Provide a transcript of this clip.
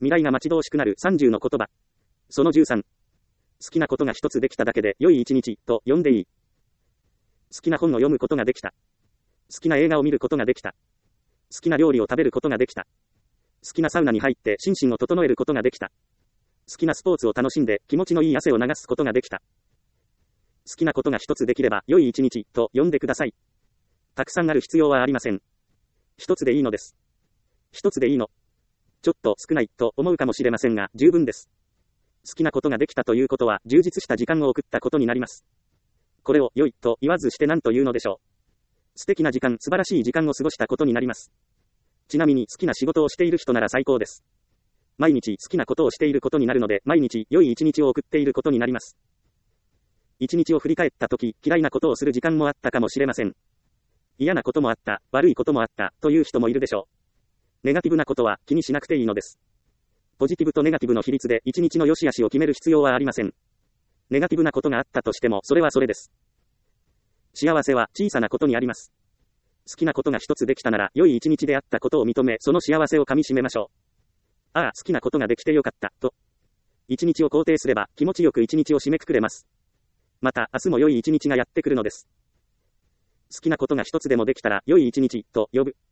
未来が待ち遠しくなる30の言葉。その13。好きなことが一つできただけで良い一日と呼んでいい。好きな本を読むことができた。好きな映画を見ることができた。好きな料理を食べることができた。好きなサウナに入って心身を整えることができた。好きなスポーツを楽しんで気持ちのいい汗を流すことができた。好きなことが一つできれば良い一日と呼んでください。たくさんある必要はありません。一つでいいのです。一つでいいの。ちょっと少ないと思うかもしれませんが十分です。好きなことができたということは充実した時間を送ったことになります。これを良いと言わずして何というのでしょう。素敵な時間、素晴らしい時間を過ごしたことになります。ちなみに好きな仕事をしている人なら最高です。毎日好きなことをしていることになるので毎日良い一日を送っていることになります。一日を振り返ったとき嫌いなことをする時間もあったかもしれません。嫌なこともあった、悪いこともあったという人もいるでしょう。ネガティブなことは気にしなくていいのです。ポジティブとネガティブの比率で一日の良し悪しを決める必要はありません。ネガティブなことがあったとしてもそれはそれです。幸せは小さなことにあります。好きなことが一つできたなら良い一日であったことを認めその幸せをかみしめましょう。ああ、好きなことができてよかったと一日を肯定すれば気持ちよく一日を締めくくれます。また明日も良い一日がやってくるのです。好きなことが一つでもできたら良い一日と呼ぶ。